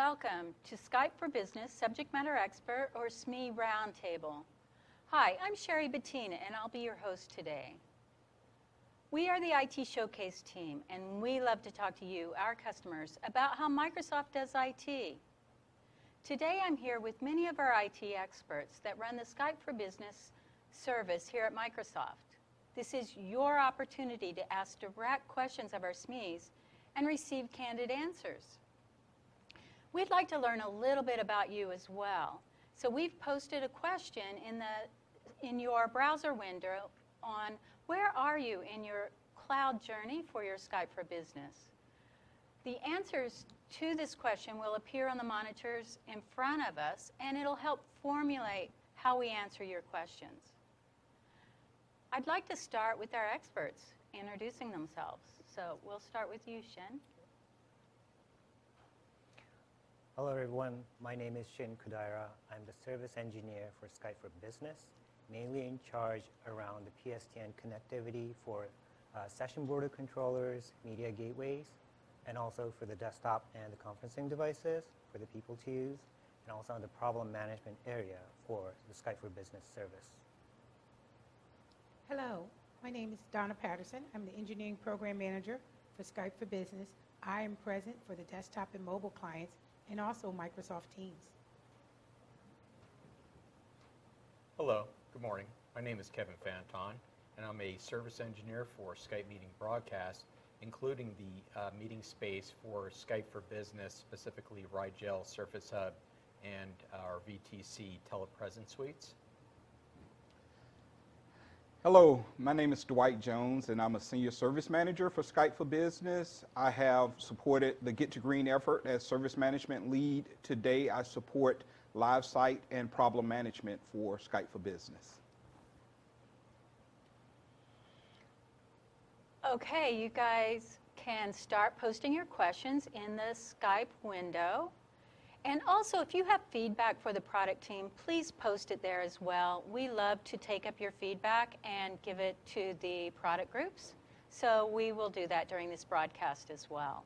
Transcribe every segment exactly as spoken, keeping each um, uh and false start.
Welcome to Skype for Business Subject Matter Expert, or S M E Roundtable. Hi, I'm Sherry Bettina, and I'll be your host today. We are the I T Showcase team, and we love to talk to you, our customers, about how Microsoft does I T. Today I'm here with many of our I T experts that run the Skype for Business service here at Microsoft. This is your opportunity to ask direct questions of our S M Es and receive candid answers. We'd like to learn a little bit about you as well. So we've posted a question in, the, in your browser window on where are you in your cloud journey for your Skype for Business. The answers to this question will appear on the monitors in front of us, and it'll help formulate how we answer your questions. I'd like to start with our experts introducing themselves. So we'll start with you, Shin. Hello everyone, my name is Shin Kudaira. I'm the service engineer for Skype for Business, mainly in charge around the P S T N connectivity for uh, session border controllers, media gateways, and also for the desktop and the conferencing devices for the people to use, and also in the problem management area for the Skype for Business service. Hello, my name is Donna Patterson. I'm the engineering program manager for Skype for Business. I am present for the desktop and mobile clients and also Microsoft Teams. Hello, good morning. My name is Kevin Fanton, and I'm a service engineer for Skype Meeting Broadcast, including the uh, meeting space for Skype for Business, specifically Rigel, Surface Hub, and our V T C telepresence suites. Hello, my name is Dwight Jones, and I'm a senior service manager for Skype for Business. I have supported the Get to Green effort as service management lead. Today, I support live site and problem management for Skype for Business. Okay, you guys can start posting your questions in the Skype window. And also, if you have feedback for the product team, please post it there as well. We love to take up your feedback and give it to the product groups. So we will do that during this broadcast as well.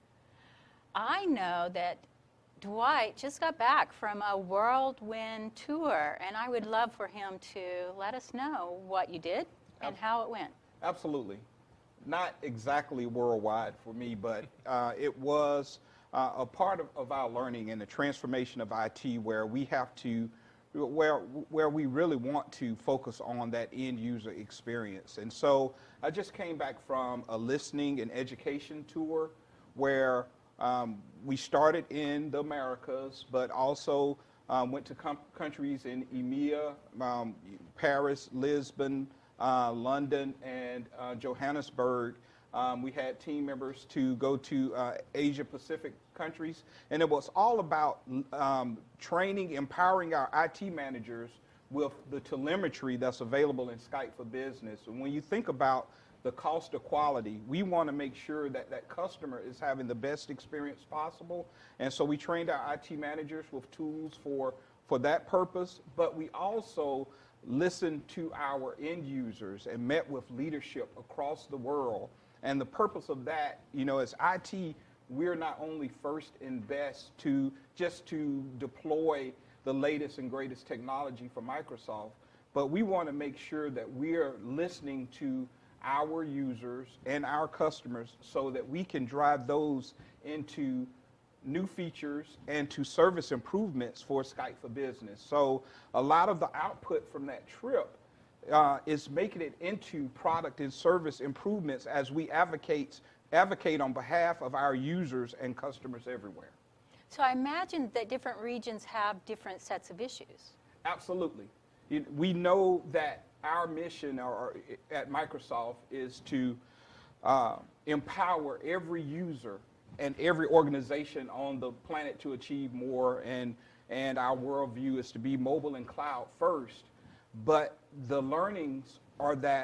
I know that Dwight just got back from a whirlwind tour, and I would love for him to let us know what you did and how it went. Absolutely. Not exactly worldwide for me, but uh, it was Uh, a part of, of our learning and the transformation of I T, where we have to, where where we really want to focus on that end user experience. And so I just came back from a listening and education tour where um, we started in the Americas, but also um, went to com- countries in EMEA, um, Paris, Lisbon, uh, London, and uh, Johannesburg. Um, we had team members to go to uh, Asia Pacific countries, and it was all about um, training, empowering our I T managers with the telemetry that's available in Skype for Business. And when you think about the cost of quality, we want to make sure that that customer is having the best experience possible. And so we trained our I T managers with tools for, for that purpose, but we also listened to our end users and met with leadership across the world. And the purpose of that, you know, as I T, we're not only first and best to just to deploy the latest and greatest technology from Microsoft, but we want to make sure that we're listening to our users and our customers so that we can drive those into new features and to service improvements for Skype for Business. So a lot of the output from that trip Uh, is making it into product and service improvements as we advocate advocate on behalf of our users and customers everywhere. So I imagine that different regions have different sets of issues. Absolutely. It, we know that our mission or, or at Microsoft is to uh, empower every user and every organization on the planet to achieve more, and, and our worldview is to be mobile and cloud first. But the learnings are that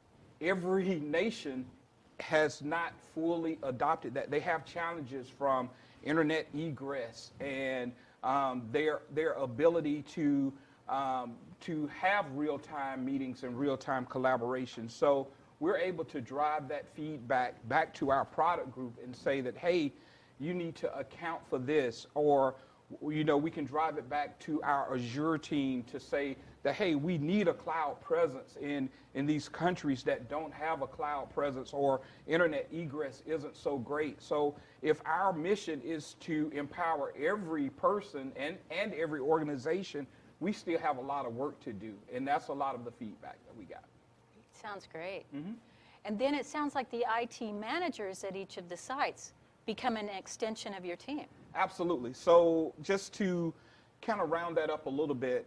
every nation has not fully adopted that. They have challenges from internet egress and um, their their ability to um, to have real-time meetings and real-time collaboration. So we're able to drive that feedback back to our product group and say that, hey, you need to account for this, or you know, we can drive it back to our Azure team to say that, hey, we need a cloud presence in, in these countries that don't have a cloud presence, or internet egress isn't so great. So if our mission is to empower every person and, and every organization, we still have a lot of work to do. And that's a lot of the feedback that we got. Sounds great. Mm-hmm. And then it sounds like the I T managers at each of the sites become an extension of your team. Absolutely. So just to kind of round that up a little bit,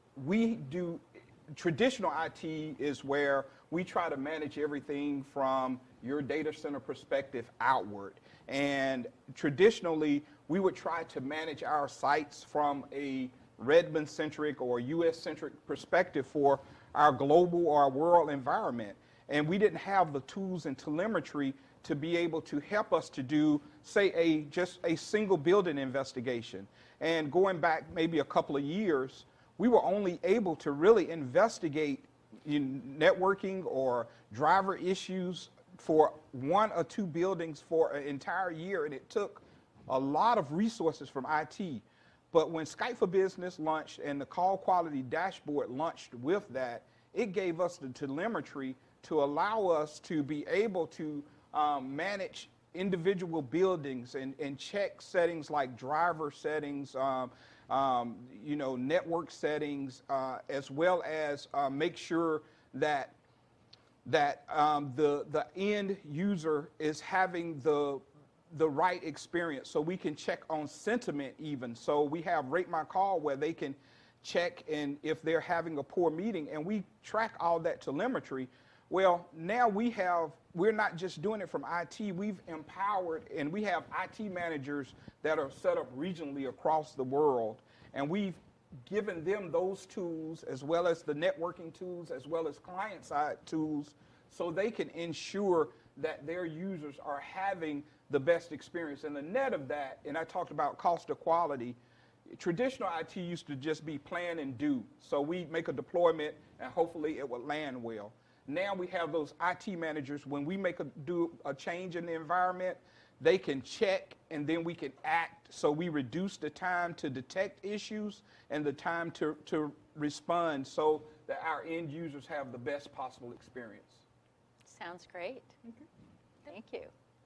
we do, traditional I T is where we try to manage everything from your data center perspective outward. And traditionally, we would try to manage our sites from a Redmond-centric or U S-centric perspective for our global or our world environment. And we didn't have the tools and telemetry to be able to help us to do, say, a just a single building investigation. And going back maybe a couple of years, we were only able to really investigate in networking or driver issues for one or two buildings for an entire year, and it took a lot of resources from I T. But when Skype for Business launched and the call quality dashboard launched with that, it gave us the telemetry to allow us to be able to um, manage individual buildings and, and check settings like driver settings, um, um, you know, network settings, uh, as well as uh, make sure that that um, the the end user is having the the right experience. So we can check on sentiment even. So we have Rate My Call where they can check and if they're having a poor meeting, and we track all that telemetry. Well, now we have, we're not just doing it from I T, we've empowered, and we have I T managers that are set up regionally across the world, and we've given them those tools as well as the networking tools as well as client-side tools so they can ensure that their users are having the best experience. And the net of that, and I talked about cost of quality, traditional I T used to just be plan and do. So we make a deployment and hopefully it will land well. Now we have those I T managers, when we make a, do a change in the environment, they can check and then we can act. So we reduce the time to detect issues and the time to, to respond so that our end users have the best possible experience. Sounds great. Mm-hmm. Thank you.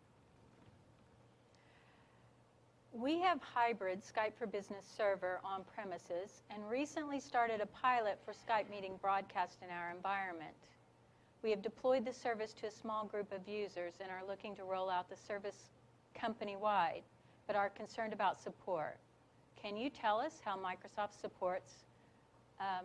We have hybrid Skype for Business server on premises and recently started a pilot for Skype meeting broadcast in our environment. We have deployed the service to a small group of users and are looking to roll out the service company-wide, but are concerned about support. Can you tell us how Microsoft supports um,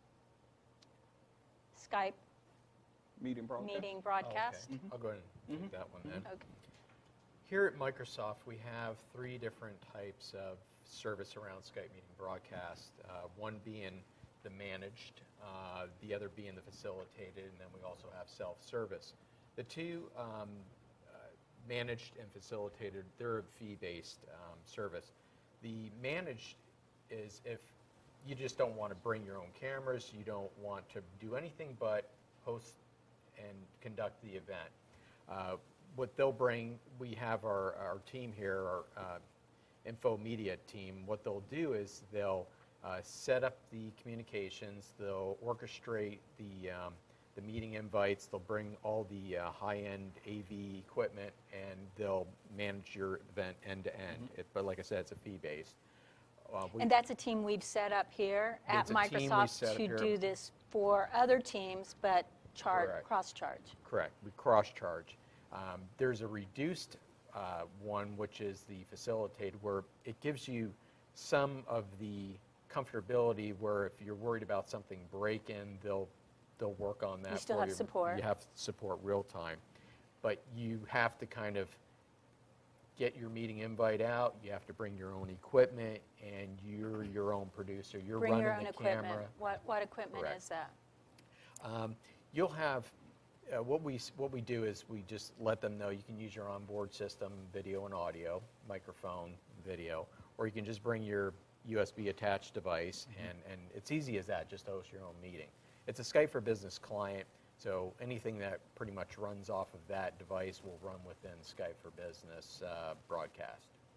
Skype Meeting broadcast. meeting broadcast? Okay. I'll go ahead and take Mhm. that one then. Okay. Here at Microsoft, we have three different types of service around Skype meeting broadcast, uh, one being the managed, uh, the other being the facilitated, and then we also have self-service. The two um, uh, managed and facilitated, they're a fee-based um, service. The managed is if you just don't want to bring your own cameras, you don't want to do anything but host and conduct the event. Uh, what they'll bring, we have our, our team here, our uh, info media team, what they'll do is they'll uh, set up the communications, they'll orchestrate the, um, the meeting invites, they'll bring all the uh, high-end A V equipment, and they'll manage your event end-to-end. Mm-hmm. It, but like I said, it's a fee-based. Uh, And that's a team we've set up here at It's a team we Microsoft set up to here. do this for other teams, but charge, Correct. cross-charge. Correct. We cross-charge. Um, there's a reduced uh, one, which is the facilitated, where it gives you some of the comfortability where if you're worried about something break-in, they'll they'll work on that. You still for have you. support. You have support real time, but you have to kind of get your meeting invite out. You have to bring your own equipment, and you're your own producer. You're Bring running your own the equipment. camera. What, what equipment Correct. is that? Um, you'll have, uh, what we s- what we do is we just let them know you can use your onboard system, video and audio, microphone, video, or you can just bring your U S B attached device, Mm-hmm. and, and it's easy as that, just host your own meeting. It's a Skype for Business client, so anything that pretty much runs off of that device will run within Skype for Business uh, broadcast.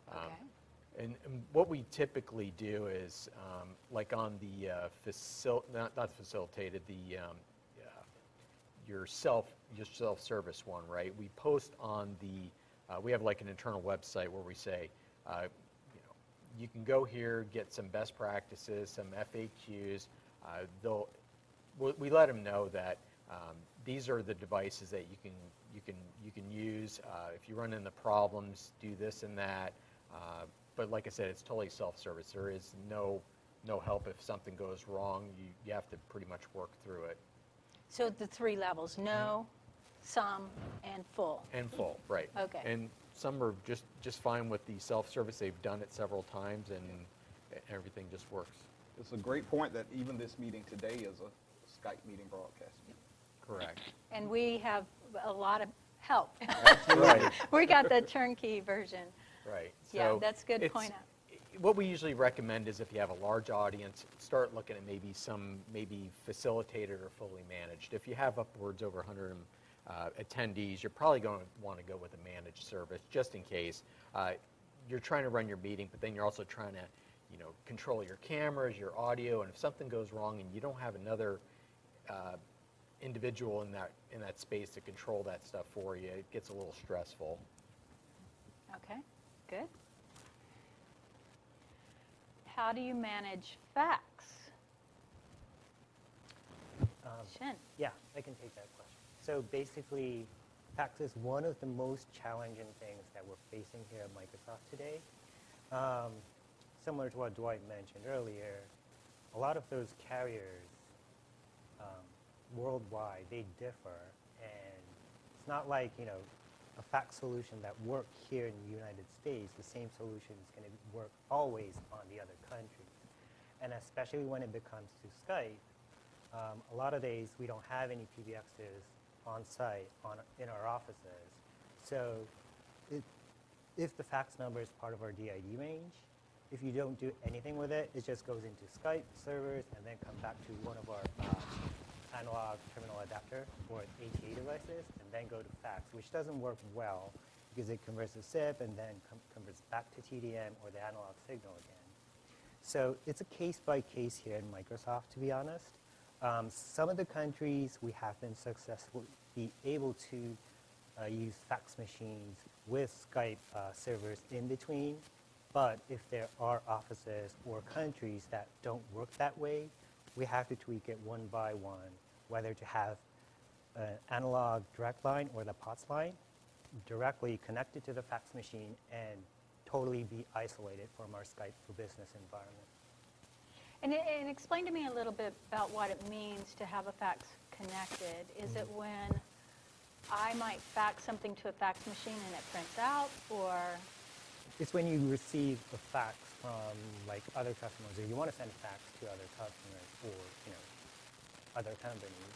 Um, Okay. And, and what we typically do is, um, like on the uh, facil, not, not facilitated, the um, uh, your self your self-service one, right? We post on the uh, we have like an internal website where we say, uh, you know, you can go here, get some best practices, some F A Qs. Uh, they'll we we let them know that um, these are the devices that you can you can you can use. Uh, if you run into problems, do this and that. Uh, But like I said, it's totally self-service. There is no no help if something goes wrong. You, you have to pretty much work through it. So the three levels, no, some, and full. And full, right. Okay. And some are just, just fine with the self-service. They've done it several times, and everything just works. It's a great point that even this meeting today is a Skype meeting broadcast. Correct. And we have a lot of help. Right. We got the turnkey version. Right. Yeah, So that's a good it's- point out. What we usually recommend is if you have a large audience, start looking at maybe some, maybe facilitated or fully managed. If you have upwards over one hundred uh, attendees, you're probably going to want to go with a managed service, just in case. Uh, you're trying to run your meeting, but then you're also trying to, you know, control your cameras, your audio, and if something goes wrong and you don't have another uh, individual in that in that space to control that stuff for you, it gets a little stressful. Okay, good. How do you manage fax? Um, Shin. Yeah, I can take that question. So basically, fax is one of the most challenging things that we're facing here at Microsoft today. Um, similar to what Dwight mentioned earlier, a lot of those carriers um, worldwide, they differ. And it's not like, you know, a fax solution that worked here in the United States, the same solution is going to work always on the other countries. And especially when it becomes to Skype, um, a lot of days we don't have any P B Xs on site on, in our offices. So it, if the fax number is part of our D I D range, if you don't do anything with it, it just goes into Skype servers and then comes back to one of our uh, analog terminal adapter or A T A devices, and then go to fax, which doesn't work well because it converts to S I P and then com converts back to T D M or the analog signal again. So it's a case by case here in Microsoft, to be honest. Um, some of the countries we have been successfully able to uh, use fax machines with Skype uh, servers in between, but if there are offices or countries that don't work that way, we have to tweak it one by one, whether to have an analog direct line or the P O T S line directly connected to the fax machine and totally be isolated from our Skype for Business environment. And, and explain to me a little bit about what it means to have a fax connected. Is it when I might fax something to a fax machine and it prints out, or? It's when you receive a fax from like other customers, or you want to send a fax to other customers or you know other companies.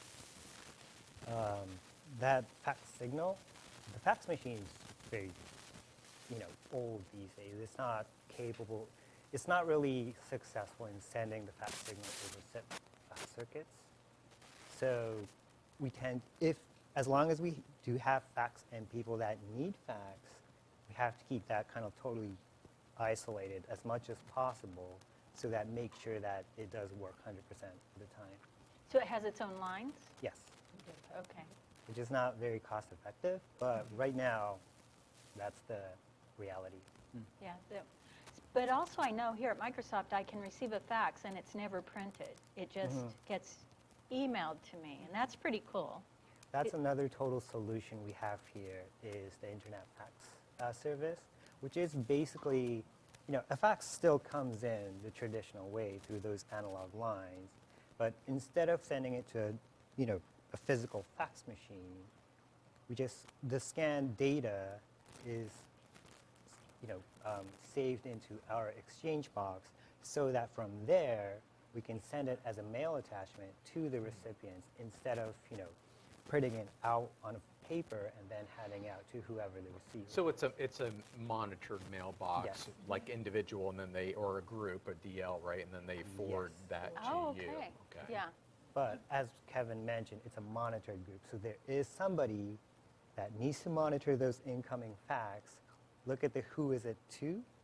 Um, that fax signal, the fax machine is very you know old these days. It's not capable. It's not really successful in sending the fax signal over S I P uh, circuits. So we tend, if as long as we do have fax and people that need fax, we have to keep that kind of totally isolated as much as possible so that makes sure that it does work one hundred percent of the time. So it has its own lines? Yes, Okay. which is not very cost effective, but right now, that's the reality. Yeah. the- But also I know here at Microsoft I can receive a fax and it's never printed. It just Mhm. gets emailed to me, and that's pretty cool. That's It- another total solution we have here is the internet fax uh, service, which is basically, you know, a fax still comes in the traditional way through those analog lines, but instead of sending it to, you know, a physical fax machine, we just, the scanned data is, you know, um, saved into our exchange box so that from there we can send it as a mail attachment to the recipients instead of, you know, printing it out on a paper and then handing out to whoever the receiver. So it's a it's a monitored mailbox, Yes. like individual, and then they or a group, a D L, right? And then they forward Yes. that to Oh, you. okay. Okay. Yeah. But as Kevin mentioned, it's a monitored group. So there is somebody that needs to monitor those incoming fax, look at the who is it to,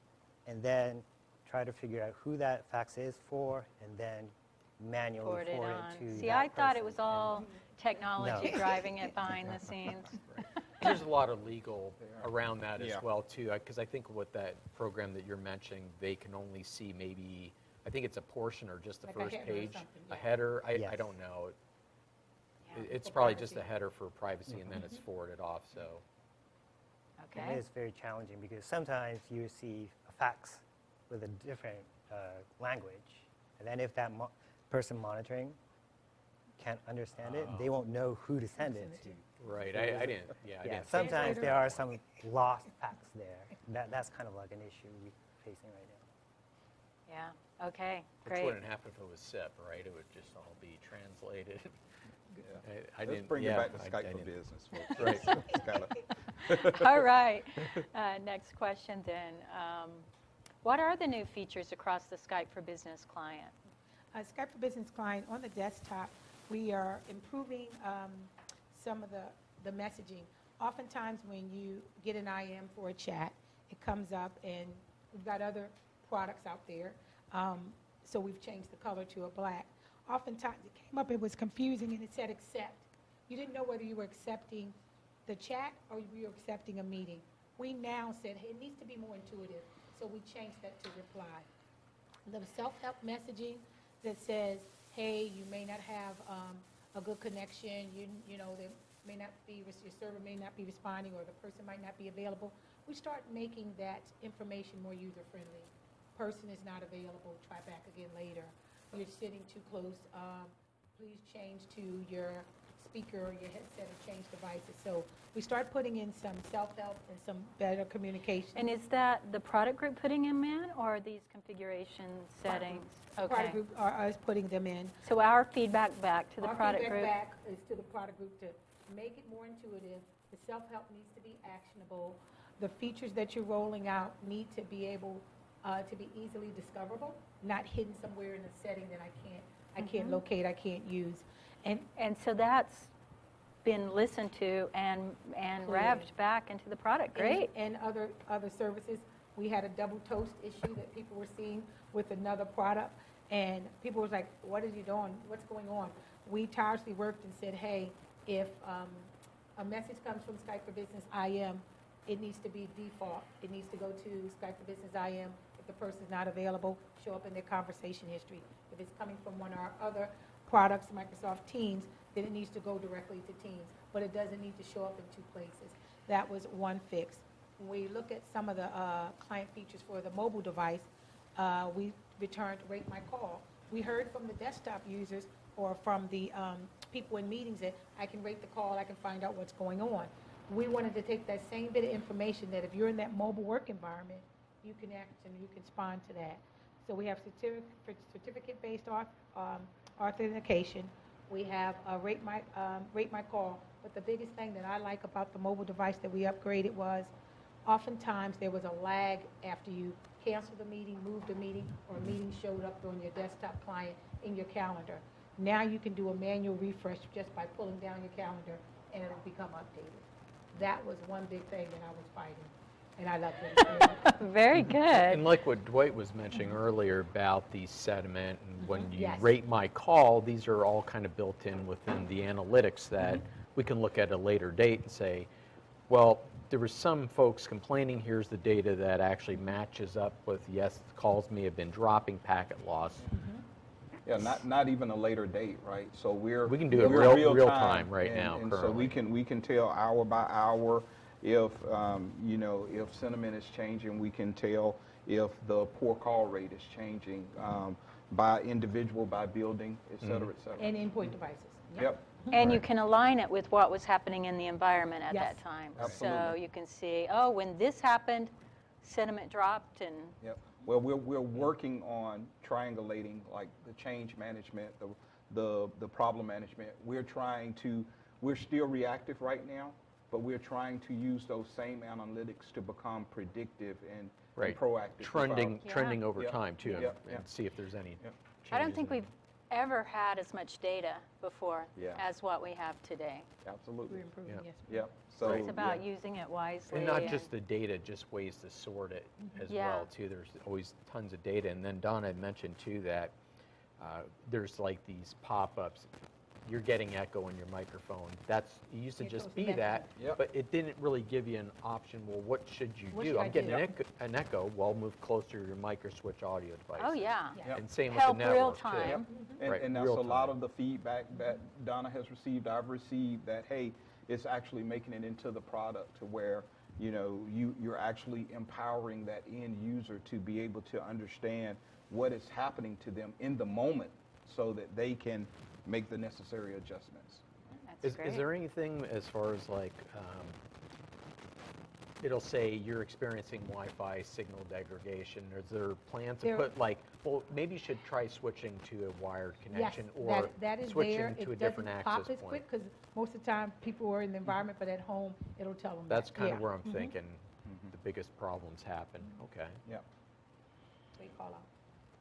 and then try to figure out who that fax is for, and then manually Forward it forward on. it to See, that I thought it person. was all technology No. driving it behind the scenes. There's a lot of legal around that as Yeah. well, too, because I think with that program that you're mentioning, they can only see maybe, I think it's a portion or just the Like a first header or page. something, A yeah. header, I, I Yes. don't know. Yeah. It- It's For probably just a privacy. header for privacy, and then it's forwarded off, so. And Okay. it is very challenging because sometimes you receive a fax with a different uh, language, and then if that mo- person monitoring can't understand it, they won't know who to send it to. Right, I, I didn't, yeah, I Yeah, didn't. think sometimes Translator. there are some lost facts there. That, that's kind of like an issue we're facing right now. Yeah, okay, Which great. wouldn't happen if it was S I P, right? It would just all be translated. I- I Let's didn't- bring yeah, it back to I- I Skype for didn't- Business, folks. Right. Skylar. All right. Uh, Next question then. Um, What are the new features across the Skype for Business client? Uh, Skype for Business client on the desktop, we are improving um, some of the, the messaging. Oftentimes when you get an I M for a chat, it comes up and we've got other products out there. Um, so we've changed the color to a black. Oftentimes it came up, it was confusing and it said accept. You didn't know whether you were accepting the chat or you were accepting a meeting. We now said, hey, it needs to be more intuitive, so we changed that to reply. The self-help messaging that says, hey, you may not have um, a good connection, you, you know, there may not be, your server may not be responding, or the person might not be available. We start making that information more user-friendly. Person is not available, try back again later. You're sitting too close, um, please change to your speaker or your headset or change devices. So we start putting in some self-help and some better communication. And is that the product group putting them in, or are these configuration settings? The Okay. product group are us putting them in. So our feedback back to the Our product feedback group? back is to the product group to make it more intuitive. The self-help needs to be actionable. The features that you're rolling out need to be able uh, to be easily discoverable, not hidden somewhere in a setting that I can't, I can't Mhm. locate, I can't use. And And so that's been listened to and, and Clear. revved back into the product. Great. And, and other, other services. We had a double toast issue that people were seeing with another product, and people was like, what are you doing? What's going on? We tirelessly worked and said, hey, if um, a message comes from Skype for Business I M, it needs to be default. It needs to go to Skype for Business I M. If the person's not available, show up in their conversation history. If it's coming from one of our other products, Microsoft Teams, then it needs to go directly to Teams, but it doesn't need to show up in two places. That was one fix. When we look at some of the uh, client features for the mobile device, uh, we returned Rate My Call. We heard from the desktop users or from the um, people in meetings that I can rate the call, I can find out what's going on. We wanted to take that same bit of information that if you're in that mobile work environment, you can act and you can respond to that. So we have certificate, certificate-based auth, um, authentication. We have uh, rate my um, rate my call. But the biggest thing that I like about the mobile device that we upgraded was, oftentimes there was a lag after you canceled the meeting, moved the meeting, or a meeting showed up on your desktop client in your calendar. Now you can do a manual refresh just by pulling down your calendar, and it'll become updated. That was one big thing that I was fighting, and I loved it. Very good. And like what Dwight was mentioning earlier about the sediment, and when you Yes. rate my call, these are all kind of built in within the analytics that we can look at a later date and say, well, there were some folks complaining, here's the data that actually matches up with, yes, calls may have been dropping, packet loss. Yeah, not, not even a later date, right? So we're. We can do it we're real- real time right and- now, And so currently. we can, we can tell hour by hour if, um, you know, if sentiment is changing, we can tell if the poor call rate is changing, um, by individual, by building, et cetera, et cetera. And endpoint devices. Yep. And you Right. can align it with what was happening in the environment at Yes. that time. So Absolutely. you can see, oh, when this happened, sentiment dropped, and Yep. Well, we're, we're working on triangulating like the change management, the, the, the problem management. We're trying to, we're still reactive right now, but we're trying to use those same analytics to become predictive and, and Right. proactive. with our- Trending, Yeah. trending over Yep. time too, and- Yep. and Yep. see if there's any Yep. I don't changes think in- we've ever had as much data before Yeah. as what we have today. Absolutely. We're improving, Yeah. yes. Yep. So It's about yeah. using it wisely. And not just the data, just ways to sort it as Yeah. well too. There's always tons of data. And then Don had mentioned too that uh, there's like these pop-ups. You're getting echo in your microphone. That's, it used to It just goes be back. that, Yep. but it didn't really give you an option, well, what should you What do? should I I'm getting do? an echo, an echo, well, move closer to your mic or switch audio devices. Oh, yeah. Yeah. Yep. And same with Help the real network too. time. Yep. And, Right, and that's real a lot time. of the feedback that Donna has received, I've received, that, hey, it's actually making it into the product to where, you know, you, you're actually empowering that end user to be able to understand what is happening to them in the moment so that they can make the necessary adjustments. That's Is, great. is there anything as far as like, um, it'll say you're experiencing Wi-Fi signal degradation? Is there plans to There- put like, well, maybe you should try switching to a wired connection Yes, or that, that is switching there. to a It different doesn't pop access as point? quick because most of the time people are in the environment, but at home it'll tell them. That's that. kind of Yeah. where I'm Mhm. thinking the biggest problems happen. Okay. Yep. They call out.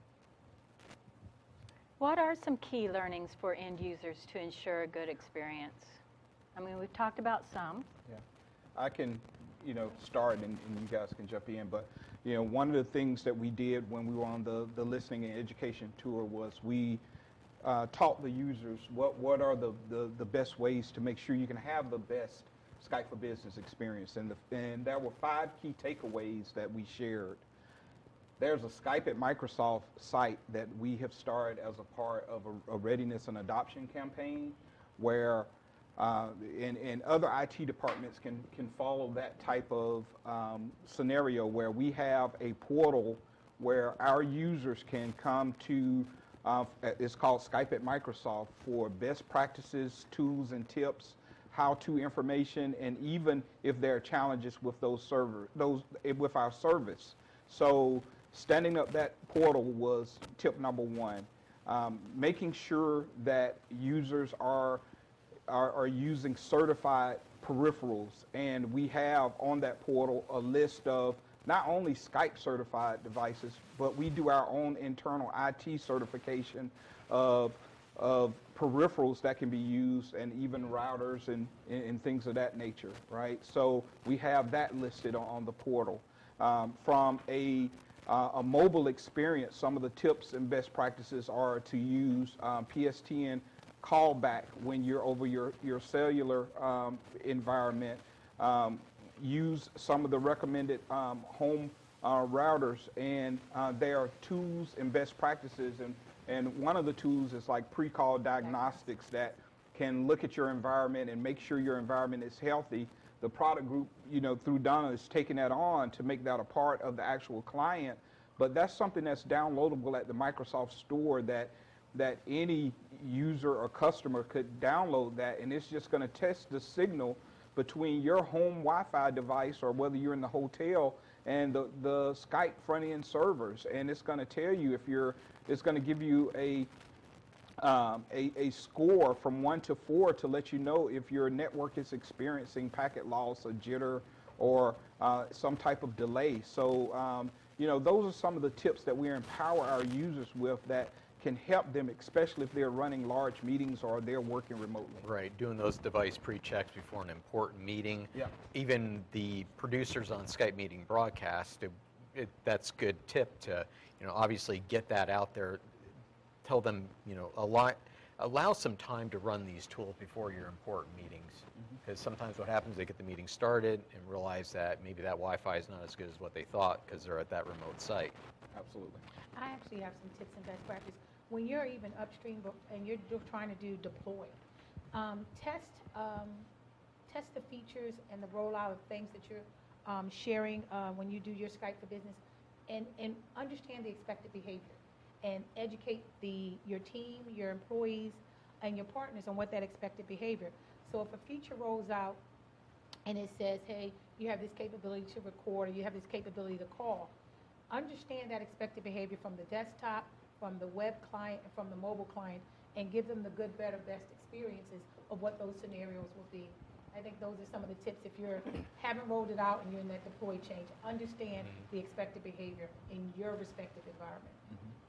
What are some key learnings for end users to ensure a good experience? I mean, we've talked about some. Yeah, I can, you know, start and, and you guys can jump in. But, you know, one of the things that we did when we were on the, the listening and education tour was we uh, taught the users what, what are the, the, the best ways to make sure you can have the best Skype for Business experience. And, the, and there were five key takeaways that we shared. There's a Skype at Microsoft site that we have started as a part of a, a readiness and adoption campaign where Uh, and, and other I T departments can, can follow that type of um, scenario where we have a portal where our users can come to, uh, it's called Skype at Microsoft, for best practices, tools and tips, how-to information, and even if there are challenges with those server, those with our service. So standing up that portal was tip number one. Um, making sure that users are Are, are using certified peripherals, and we have on that portal a list of not only Skype certified devices, but we do our own internal I T certification of, of peripherals that can be used, and even routers and, and, and things of that nature, right? So we have that listed on, on the portal. Um, from a, uh, a mobile experience, some of the tips and best practices are to use um, P S T N callback when you're over your, your cellular um, environment. Um, use some of the recommended um, home uh, routers, and uh, there are tools and best practices, and, and one of the tools is like pre-call diagnostics that can look at your environment and make sure your environment is healthy. The product group, you know, through Donna is taking that on to make that a part of the actual client, but that's something that's downloadable at the Microsoft Store that that any user or customer could download that, and it's just going to test the signal between your home Wi-Fi device or whether you're in the hotel and the, the Skype front-end servers, and it's going to tell you if you're, it's going to give you a, um, a, a score from one to four to let you know if your network is experiencing packet loss or jitter or uh, some type of delay. So, um, you know, those are some of the tips that we empower our users with that can help them, especially if they're running large meetings or they're working remotely. Right, doing those device pre-checks before an important meeting. Yeah. Even the producers on Skype meeting broadcast, it, it, that's good tip to, you know, obviously get that out there. Tell them, you know, allow, allow some time to run these tools before your important meetings. Because sometimes what happens, they get the meeting started and realize that maybe that Wi-Fi is not as good as what they thought because they're at that remote site. Absolutely. I actually have some tips and best practice. When you're even upstream but- and you're do- trying to do deploy, um, test um, test the features and the rollout of things that you're um, sharing uh, when you do your Skype for Business, and, and understand the expected behavior, and educate the your team, your employees, and your partners on what that expected behavior. So if a feature rolls out and it says, hey, you have this capability to record, or you have this capability to call, understand that expected behavior from the desktop, from the web client, and from the mobile client, and give them the good, better, best experiences of what those scenarios will be. I think those are some of the tips if you haven't rolled it out and you're in that deploy change. Understand the expected behavior in your respective environment.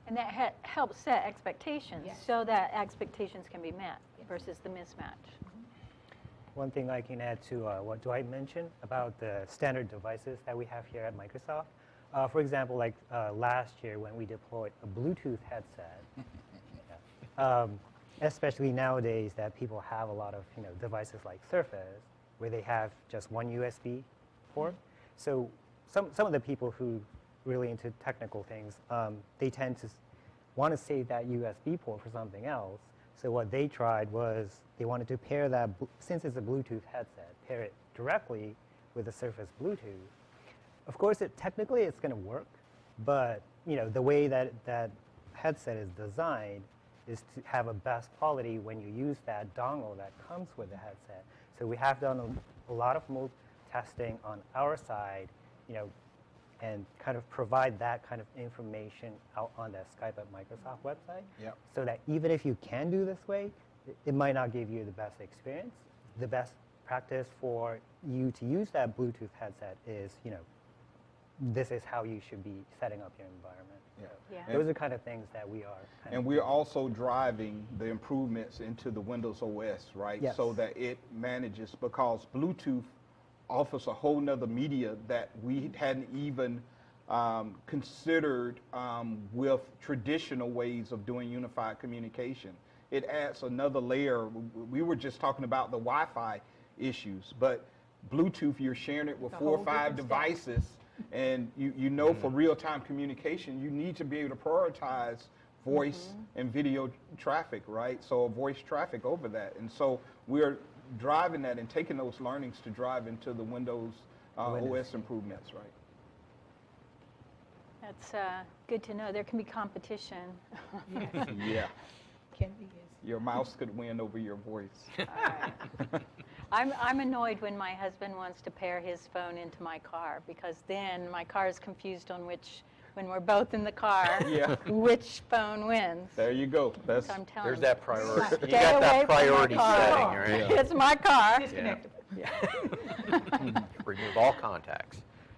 And that ha- helps set expectations Yes. so that expectations can be met Yes. versus the mismatch. One thing I can add to uh, what Dwight mentioned about the standard devices that we have here at Microsoft. Uh, for example, like uh, last year when we deployed a Bluetooth headset, yeah. um, especially nowadays that people have a lot of you know devices like Surface where they have just one U S B port. So some some of the people who really into technical things, um, they tend to want to save that U S B port for something else. So what they tried was they wanted to pair that, bl- since it's a Bluetooth headset, pair it directly with the Surface Bluetooth. Of course, it technically it's going to work, but you know the way that that headset is designed is to have a best quality when you use that dongle that comes with the headset. So we have done a, a lot of mode testing on our side, you know, and kind of provide that kind of information out on the Skype at Microsoft website. Yep. So that even if you can do this way, it, it might not give you the best experience. The best practice for you to use that Bluetooth headset is, you know, this is how you should be setting up your environment. Yeah. Yeah. And- Those are kind of things that we are. Kind And of we're also driving the improvements into the Windows O S, right? Yes. So that it manages, because Bluetooth offers a whole nother media that we hadn't even um, considered um, with traditional ways of doing unified communication. It adds another layer. We were just talking about the Wi-Fi issues, but Bluetooth, you're sharing it with It's a four or whole five different step. devices, and you, you know for real-time communication, you need to be able to prioritize voice and video traffic, right? So voice traffic over that. And so we're driving that and taking those learnings to drive into the Windows uh, Windows. O S improvements, right? That's uh, good to know. There can be competition. Yes, Yeah. can be, yes. Your mouse could win over your voice. All right. I'm, I'm annoyed when my husband wants to pair his phone into my car, because then my car is confused on which, when we're both in the car, Yeah. which phone wins. There you go. That's So I'm telling There's you, that priority. You Stay got away that from my priority car. setting, right? It's my car. Disconnectable. Remove all contacts.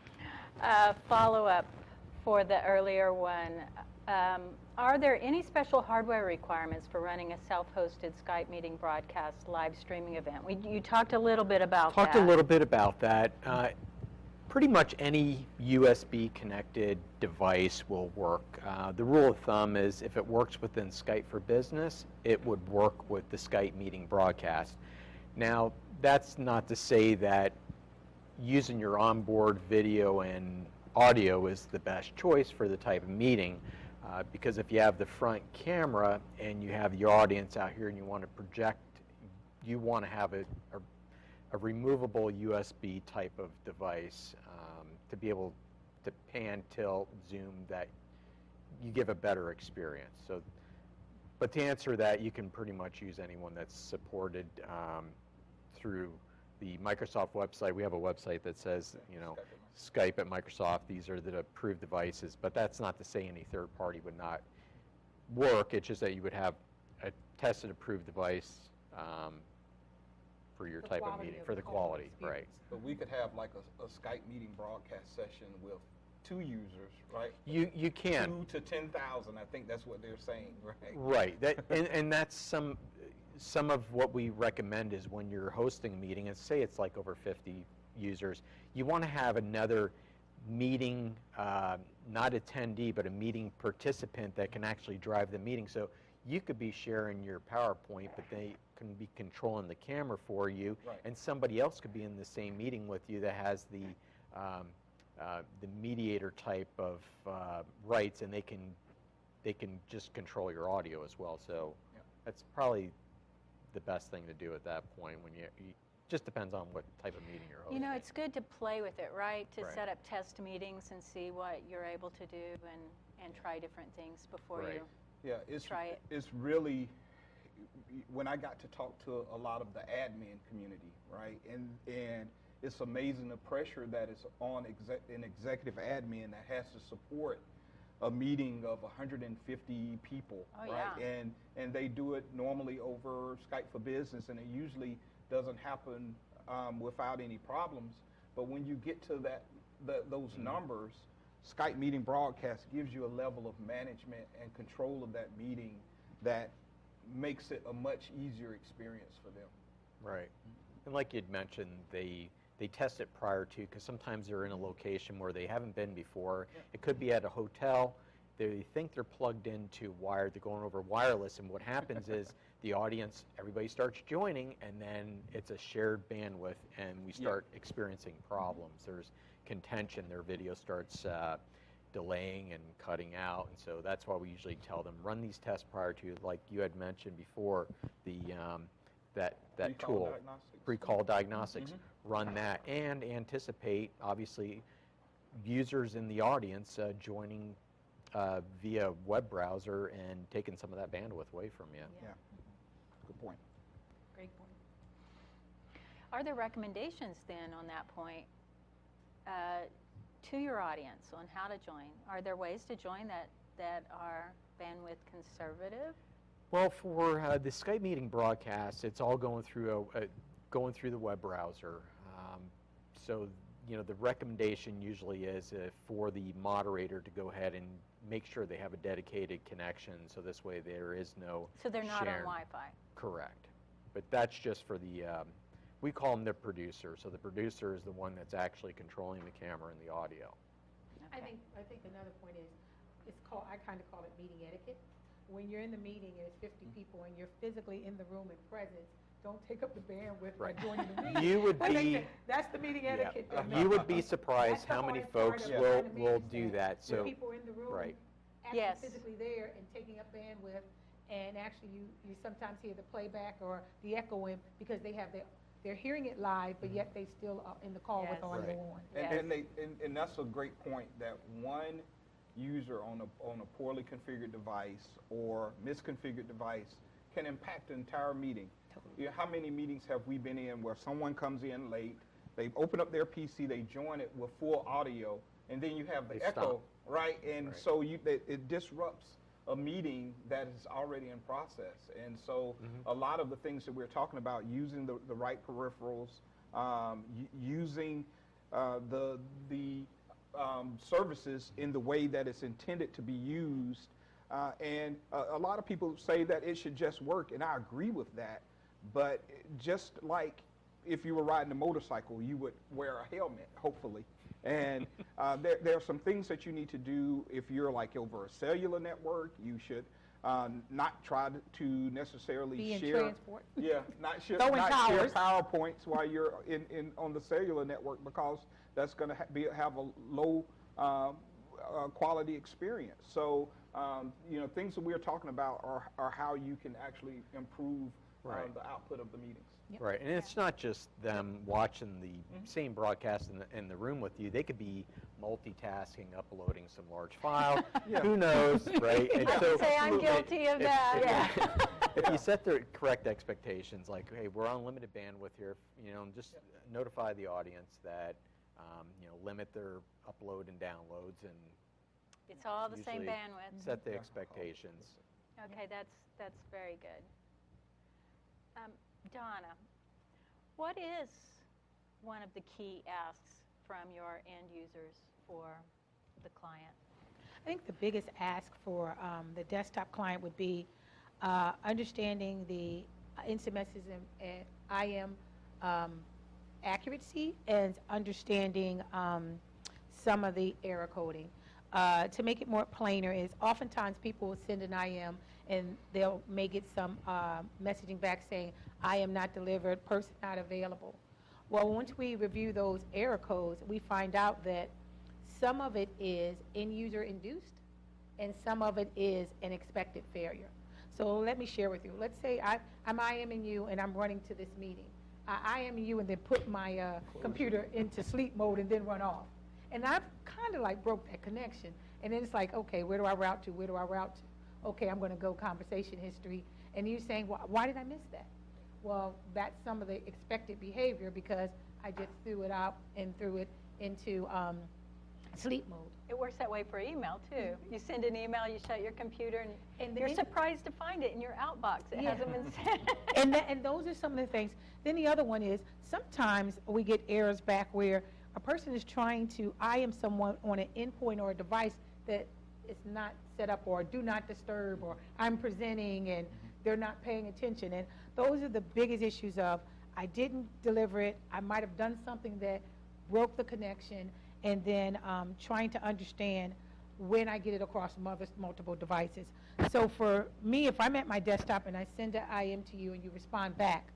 Uh, follow-up for the earlier one. Um, are there any special hardware requirements for running a self-hosted Skype meeting broadcast live streaming event? We, you talked a little bit about Talked that. a little bit about that. Uh, pretty much any U S B connected device will work. Uh, the rule of thumb is if it works within Skype for Business, it would work with the Skype meeting broadcast. Now, that's not to say that using your onboard video and audio is the best choice for the type of meeting, uh, because if you have the front camera and you have your audience out here and you want to project, you want to have a, a, a removable U S B type of device um, to be able to pan, tilt, zoom, that you give a better experience. So, but to answer that, you can pretty much use anyone that's supported um, through the Microsoft website. We have a website that says, you know, Skype at Microsoft, these are the approved devices, but that's not to say any third party would not work. It's just that you would have a tested approved device um, for your The type of quality meeting, of for the the call quality, right? experience. But we could have like a, a Skype meeting broadcast session with two users, right? You, you can. Two to ten thousand, I think that's what they're saying, right? Right, that, and, and that's some, some of what we recommend is when you're hosting a meeting, and say it's like over fifty users, you want to have another meeting, uh, not attendee, but a meeting participant that can actually drive the meeting. So you could be sharing your PowerPoint, but they can be controlling the camera for you, Right. and somebody else could be in the same meeting with you that has the um, uh, the mediator type of uh, rights, and they can they can just control your audio as well. So Yeah. that's probably the best thing to do at that point. When you, you just depends on what type of meeting you're hosting. You know, it's good to play with it, right? To Right. set up test meetings and see what you're able to do and, and try different things before Right. you. Yeah, it's, Try it. it's really, when I got to talk to a lot of the admin community, right? And, and it's amazing the pressure that is on exec, an executive admin that has to support a meeting of one hundred fifty people, Oh, right? yeah. And, and they do it normally over Skype for Business, and it usually doesn't happen um, without any problems. But when you get to that, the, those numbers, Skype meeting broadcast gives you a level of management and control of that meeting that makes it a much easier experience for them. Right. And like you'd mentioned, they they test it prior to, because sometimes they're in a location where they haven't been before. Yeah. It could be at a hotel. They think they're plugged into wired. They're going over wireless, and what happens is the audience, everybody starts joining, and then it's a shared bandwidth, and we start yeah. experiencing problems. There's contention. Their video starts uh, delaying and cutting out, and so that's why we usually tell them run these tests prior to, like you had mentioned before, the um, that that Pre-call tool, diagnostics. pre-call diagnostics. Mm-hmm. Run that and anticipate, obviously, users in the audience uh, joining uh, via web browser and taking some of that bandwidth away from you. Yeah. Good point. Great point. Are there recommendations then on that point uh, to your audience on how to join? Are there ways to join that, that are bandwidth conservative? Well, for uh, the Skype meeting broadcast, it's all going through a, a, going through the web browser. Um, so, you know, the recommendation usually is uh, for the moderator to go ahead and make sure they have a dedicated connection, so this way there is no So they're not sharing. on Wi-Fi? Correct. But that's just for the, um, we call them the producer. So the producer is the one that's actually controlling the camera and the audio. I Okay. think, I think another point is, it's called, I kind of call it meeting etiquette. When you're in the meeting and it's fifty people and you're physically in the room in presence, don't take up the bandwidth by Right. joining the meeting. You would But they be- say, that's the meeting etiquette. Yeah. that You makes- would be surprised That's the how many hardest part folks of Yeah. will, running the will meetings, do that. The So, people in the room right. actually Yes. physically there and taking up bandwidth, and actually you, you sometimes hear the playback or the echoing because they have their, they're hearing it live, but yet they still are in the call with Yes. audio Right. on. Yes. And, and, they, and, and that's a great point, that one user on a, on a poorly configured device or misconfigured device can impact the entire meeting. You know, how many meetings have we been in where someone comes in late, they open up their P C, they join it with full audio, and then you have the They echo, stop. right? And Right. so you, it, it disrupts a meeting that is already in process. And so Mm-hmm. a lot of the things that we're talking about, using the, the right peripherals, um, u- using uh, the, the um, services in the way that it's intended to be used. Uh, and a, a lot of people say that it should just work, and I agree with that. But just like if you were riding a motorcycle, you would wear a helmet, hopefully. And uh, there, there are some things that you need to do if you're like over a cellular network. You should um, not try to, to necessarily Be in share. transport. Yeah, not, share, Throwing not share towers. PowerPoints while you're in, in on the cellular network, because that's going to ha- be have a low um, uh, quality experience. So um, you know, things that we're talking about are, are how you can actually improve uh, Right. the output of the meetings. Yep. right, and it's not just them watching the Mm-hmm. same broadcast in the, in the room with you. They could be multitasking, uploading some large file. Yeah. Who knows, right? And I so- can say I'm guilty of if- that, if- yeah. If you set the correct expectations, like, hey, we're on limited bandwidth here, you know, just notify the audience that, um, you know, limit their upload and downloads, and It's all the same Usually bandwidth. set the Yeah. expectations. Okay, that's, that's very good. Um, Donna, what is one of the key asks from your end users for the client? I think the biggest ask for um, the desktop client would be uh, understanding the instruments and, and I M um, accuracy and understanding um, some of the error coding. Uh, to make it more plainer is oftentimes people will send an I M and they'll may get some uh, messaging back saying, I am not delivered, person not available. Well, once we review those error codes, we find out that some of it is end-user induced, and some of it is an expected failure. So let me share with you. Let's say I, I'm IMing you and I'm running to this meeting. I IM you and then put my uh, computer into sleep mode and then run off. And I've kind of like broke that connection. And then it's like, okay, where do I route to? Where do I route to? Okay, I'm going to go conversation history. And you're saying, why, why did I miss that? Well, that's some of the expected behavior because I just threw it out and threw it into um, sleep mode. It works that way for email, too. You send an email, you shut your computer, and, And you're then- surprised to find it in your outbox. It Yeah. hasn't been sent. And, tha- and those are some of the things. Then the other one is sometimes we get errors back where a person is trying to I am someone on an endpoint or a device that is not set up, or do not disturb, or I'm presenting and they're not paying attention. And those are the biggest issues of, I didn't deliver it, I might have done something that broke the connection, and then um, trying to understand when I get it across mother- multiple devices. So for me, if I'm at my desktop and I send an I M to you and you respond back,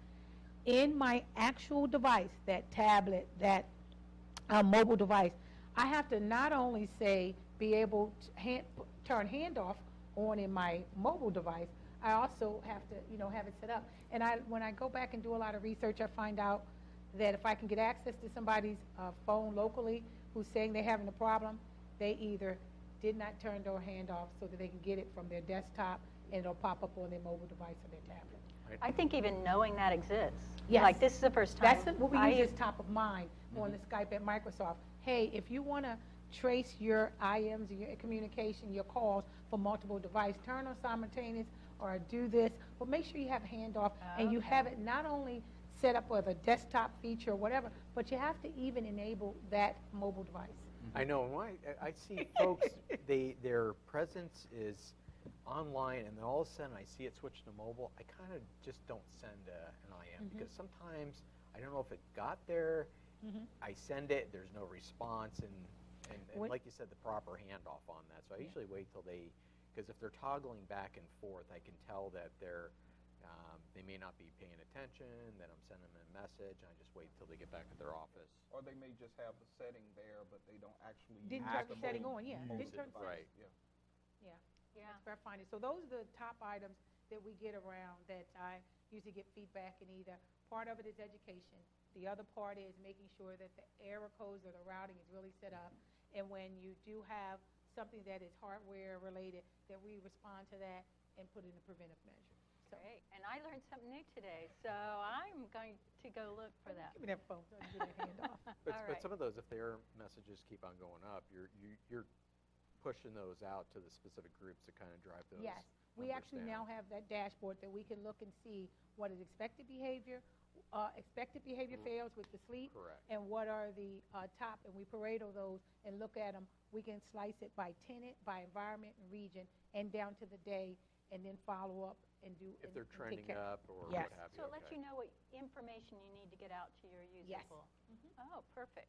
in my actual device, that tablet, that uh, mobile device, I have to not only say, be able to hand, turn handoff on in my mobile device, I also have to, you know, have it set up. And I, when I go back and do a lot of research, I find out that if I can get access to somebody's uh, phone locally who's saying they're having a problem, they either did not turn their handoff so that they can get it from their desktop, and it'll pop up on their mobile device or their tablet. I think even knowing that exists. Yes. Like, this is the first time. That's what we I use use- as top of mind on the Skype at Microsoft. Hey, if you want to trace your I Ms, your communication, your calls for multiple devices, turn on simultaneous or do this, but make sure you have handoff, and you Okay. have it not only set up with a desktop feature or whatever, but you have to even enable that mobile device. I know, when I, I see folks, they, their presence is online, and then all of a sudden I see it switch to mobile, I kind of just don't send a, an I M, because sometimes, I don't know if it got there, Mhm. I send it, there's no response, and, and, and When- like you said, the proper handoff on that. So I usually wait till they, because if they're toggling back and forth, I can tell that they're, um, they may not be paying attention, that I'm sending them a message, and I just wait till they get back to their office. Or they may just have the setting there, but they don't actually Didn't use turn the the setting mobile- on, yeah. mobile Didn't turn the device. Right. Yeah. Yeah. Yeah. That's where I find it. So those are the top items that we get around that I usually get feedback in. Either part of it is education. The other part is making sure that the error codes or the routing is really set up. And when you do have something that is hardware related, that we respond to that and put in a preventive measure. So, Great. And I learned something new today, so I'm going to go look for that. give me that phone so I can get that handoff. But, All but right. some of those, if their messages keep on going up, you're, you, you're pushing those out to the specific groups to kind of drive those Yes, we numbers actually down. now have that dashboard that we can look and see what is expected behavior, uh, expected behavior fails with the sleep, Correct. and what are the uh, top, and we Pareto those and look at them. We can slice it by tenant, by environment and region, and down to the day, and then follow up and do. If and- they're and take trending care- up or Yes. what have you. So it lets okay. you know what information you need to get out to your user Yes. pool. Oh, perfect.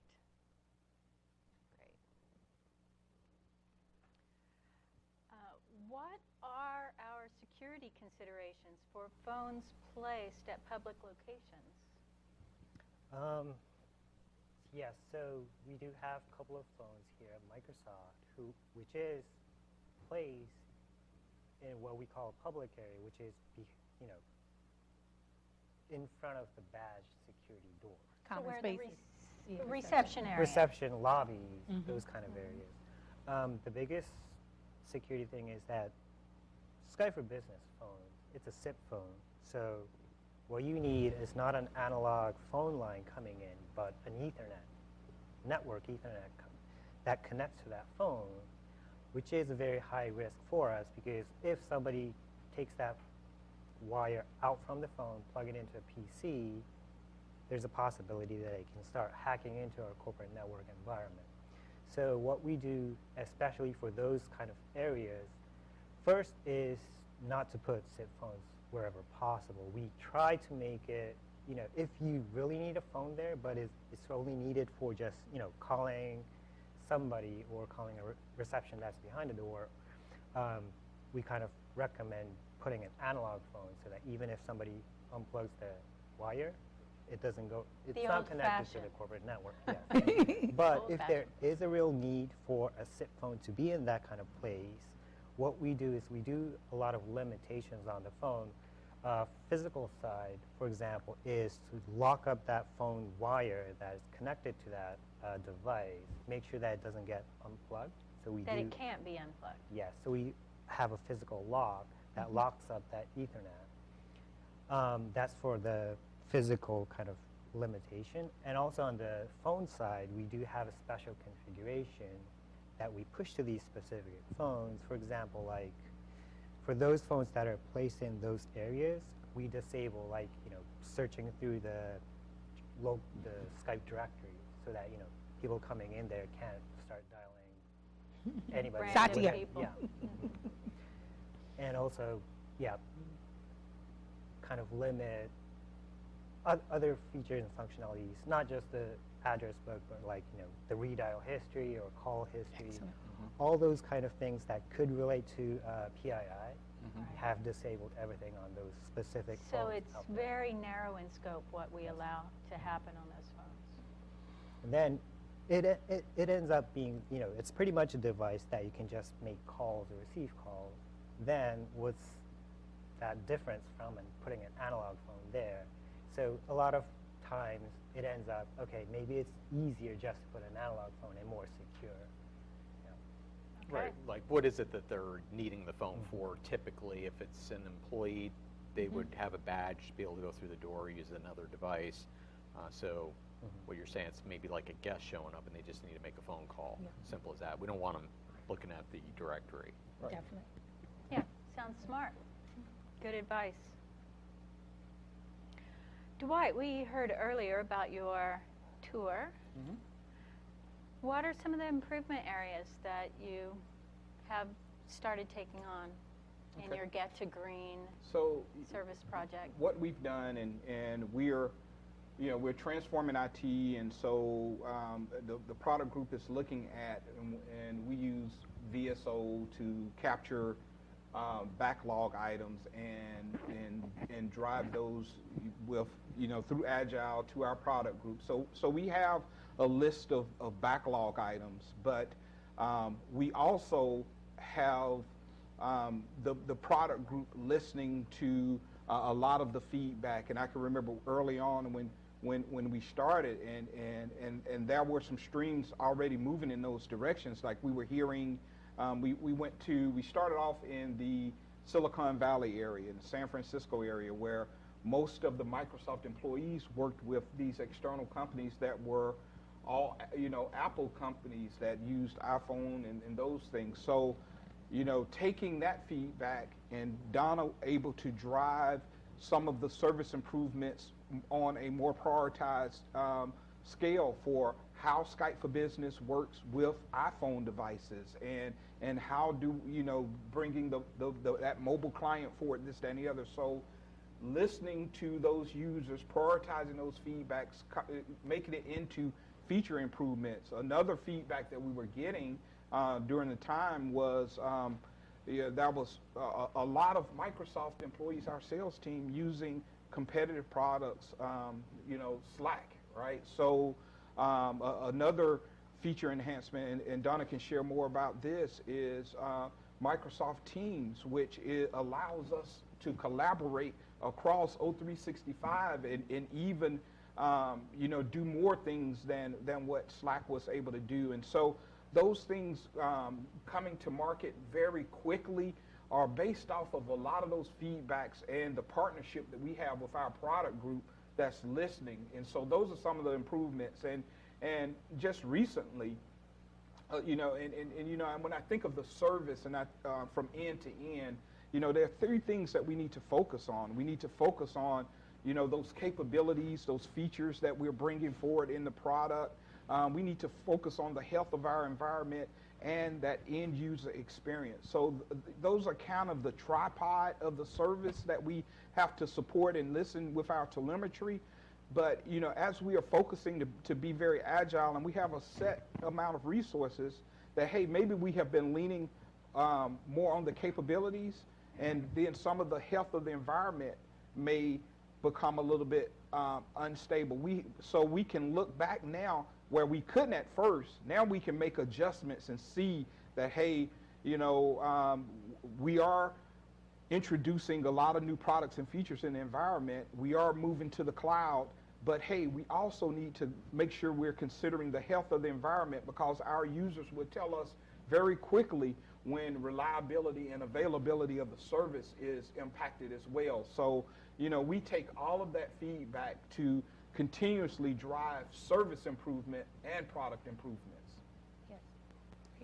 Great. Uh, What are our security considerations for phones placed at public locations? Um, yes, so we do have a couple of phones here at Microsoft, who, which is placed in what we call a public area, which is, be, you know, in front of the badge security door. So Common where the spaces. re- Yeah, reception area. Reception, lobbies, Mhm. those kind of areas. Um, the biggest security thing is that Skype for Business phone, it's a S I P phone, so what you need is not an analog phone line coming in, but an Ethernet, network Ethernet co- that connects to that phone, which is a very high risk for us, because if somebody takes that wire out from the phone, plug it into a P C, there's a possibility that it can start hacking into our corporate network environment. So what we do, especially for those kind of areas, first is not to put S I P phones wherever possible. We try to make it, you know, if you really need a phone there, but it's, it's only needed for just, you know, calling somebody or calling a re reception that's behind the door, um, we kind of recommend putting an analog phone so that even if somebody unplugs the wire, it doesn't go, it's The not connected to the old-fashioned. corporate network. Yes. But if there Old-fashioned. is a real need for a S I P phone to be in that kind of place, what we do is we do a lot of limitations on the phone. Uh, physical side, for example, is to lock up that phone wire that is connected to that uh, device, make sure that it doesn't get unplugged. So we That do, it can't be unplugged. yes, so we have a physical lock that locks up that Ethernet. Um, that's for the physical kind of limitation. And also on the phone side, we do have a special configuration that we push to these specific phones. For example, like for those phones that are placed in those areas, we disable, like, you know, searching through the lo the Skype directory so that, you know, people coming in there can't start dialing anybody. Random Satya. people. Yeah. And also, yeah, kind of limit o- other features and functionalities, not just the address book, but like, you know, the redial history or call history. Excellent. All those kind of things that could relate to uh, P I I Mhm. have disabled everything on those specific So phones it's out there. very narrow in scope what we allow to happen on those phones. And then it, it, it ends up being, you know, it's pretty much a device that you can just make calls or receive calls. Then what's that difference from and putting an analog phone there? So a lot of times it ends up, okay, maybe it's easier just to put an analog phone and more secure. Yeah. Right, like what is it that they're needing the phone for typically? If it's an employee, they would have a badge to be able to go through the door, use another device. Uh, so what you're saying, it's maybe like a guest showing up and they just need to make a phone call. Yeah. Simple as that. We don't want them looking at the directory. Right. Definitely. Yeah, sounds smart. Good advice. Dwight, we heard earlier about your tour. Mhm. What are some of the improvement areas that you have started taking on in Okay. your Get to Green So service project? what we've done, and, and we're, you know, we're transforming I T, and so um, the, the product group is looking at, and, and we use V S O to capture um, backlog items and, and, and drive those with, you know, through Agile to our product group. So, so we have a list of, of backlog items, but um, we also have um, the, the product group listening to uh, a lot of the feedback. And I can remember early on when, when, when we started, and, and, and, and there were some streams already moving in those directions. Like we were hearing, um, we, we went to, we started off in the Silicon Valley area, in the San Francisco area, where most of the Microsoft employees worked with these external companies that were all, you know, Apple companies that used iPhone and, and those things. So, you know, taking that feedback and Donna able to drive some of the service improvements on a more prioritized um, scale for how Skype for Business works with iPhone devices, and and how do, you know, bringing the, the, the that mobile client forward, this, that, and the other. So listening to those users, prioritizing those feedbacks, co- making it into feature improvements. Another feedback that we were getting uh, during the time was um, yeah, that was uh, a lot of Microsoft employees, our sales team, using competitive products, um, you know, Slack, right? So um, a- another feature enhancement, and, and Donna can share more about this, is uh, Microsoft Teams, which is, allows us to collaborate across O three sixty-five and, and even um, you know, do more things than, than what Slack was able to do. And so those things um, coming to market very quickly are based off of a lot of those feedbacks and the partnership that we have with our product group that's listening. And so those are some of the improvements. And, and just recently, uh, you know, and, and, and, you know, and when I think of the service and I, uh, from end to end, you know, there are three things that we need to focus on. We need to focus on, you know, those capabilities, those features that we're bringing forward in the product. Um, we need to focus on the health of our environment and that end user experience. So th- those are kind of the tripod of the service that we have to support and listen with our telemetry. But, you know, as we are focusing to, to be very agile, and we have a set amount of resources that, hey, maybe we have been leaning um, more on the capabilities, and then some of the health of the environment may become a little bit um, unstable. We, so we can look back now where we couldn't at first. Now we can make adjustments and see that, hey, you know, um, we are introducing a lot of new products and features in the environment. We are moving to the cloud, but hey, we also need to make sure we're considering the health of the environment, because our users would tell us very quickly when reliability and availability of the service is impacted as well. So, you know, we take all of that feedback to continuously drive service improvement and product improvements. Yes.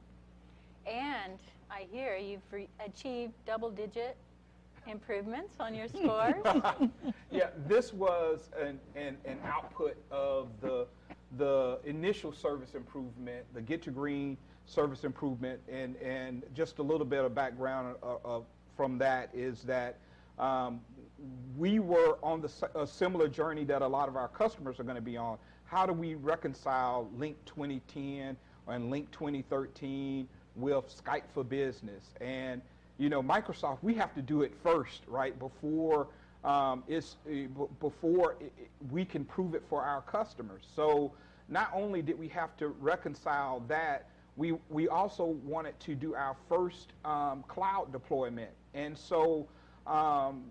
And I hear you've re- achieved double-digit improvements on your scores. Yeah, this was an, an, an output of the the initial service improvement, the Get to Green service improvement, and, and just a little bit of background uh, uh, from that is that um, we were on the, a similar journey that a lot of our customers are going to be on. How do we reconcile Link twenty ten and Link twenty thirteen with Skype for Business? And, you know, Microsoft, we have to do it first, right, before um, it's, uh, before it, we can prove it for our customers. So not only did we have to reconcile that, we, we also wanted to do our first um, cloud deployment. And so, um,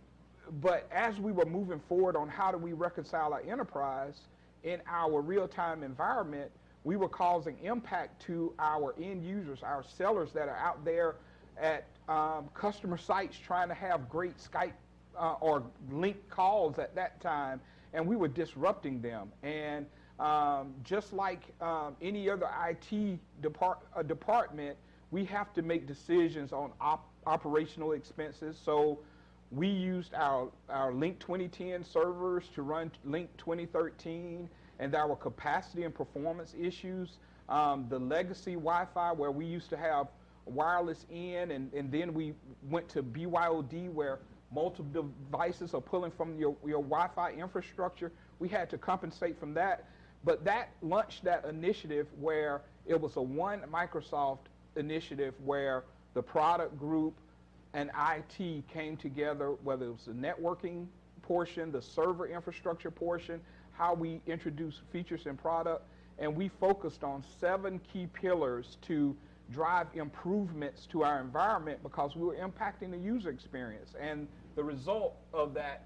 but as we were moving forward on how do we reconcile our enterprise in our real-time environment, we were causing impact to our end users, our sellers that are out there at um, customer sites trying to have great Skype uh, or link calls at that time, and we were disrupting them. And um, just like um, any other I T depart uh, department, we have to make decisions on op operational expenses. So we used our, our Link twenty ten servers to run Link twenty thirteen, and there were capacity and performance issues. Um, the legacy Wi-Fi, where we used to have wireless in, and, and then we went to B Y O D, where multiple devices are pulling from your, your Wi-Fi infrastructure. We had to compensate from that. But that launched that initiative where it was a one Microsoft initiative where the product group and I T came together, whether it was the networking portion, the server infrastructure portion, how we introduce features and product, and we focused on seven key pillars to drive improvements to our environment because we were impacting the user experience. And the result of that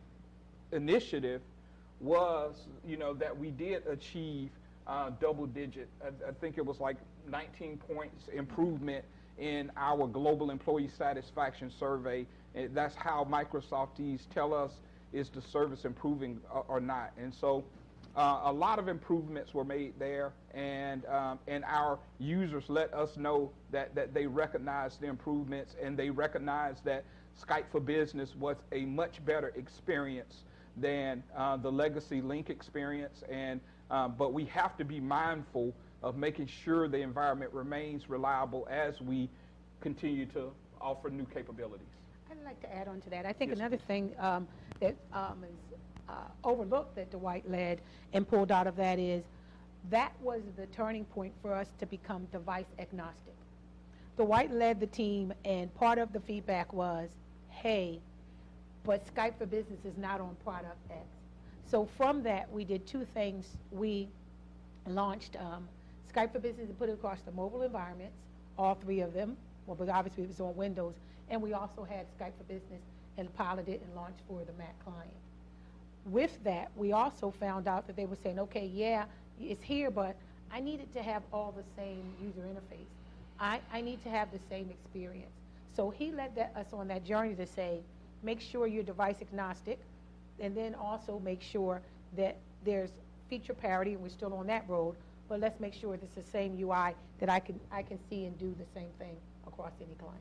initiative was, you know, that we did achieve uh, double digit. I, I think it was like nineteen points improvement in our global employee satisfaction survey. And that's how Microsofties tell us is the service improving or, or not. And so uh, a lot of improvements were made there, and um, and our users let us know that, that they recognize the improvements, and they recognize that Skype for Business was a much better experience than uh, the legacy Link experience. And um, but we have to be mindful of making sure the environment remains reliable as we continue to offer new capabilities. I'd like to add on to that. I think Yes, another please. thing um, that um, is uh, overlooked that Dwight led and pulled out of that is that was the turning point for us to become device agnostic. Dwight led the team, and part of the feedback was, hey, but Skype for Business is not on product X. So from that, we did two things. We launched um, Skype for Business and put it across the mobile environments, all three of them. Well, but obviously it was on Windows. And we also had Skype for Business and piloted and launched for the Mac client. With that, we also found out that they were saying, okay, yeah, it's here, but I need it to have all the same user interface. I, I need to have the same experience. So he led that, us on that journey to say, make sure you're device agnostic, and then also make sure that there's feature parity, and we're still on that road, but let's make sure it's the same U I that I can, I can see and do the same thing across any client.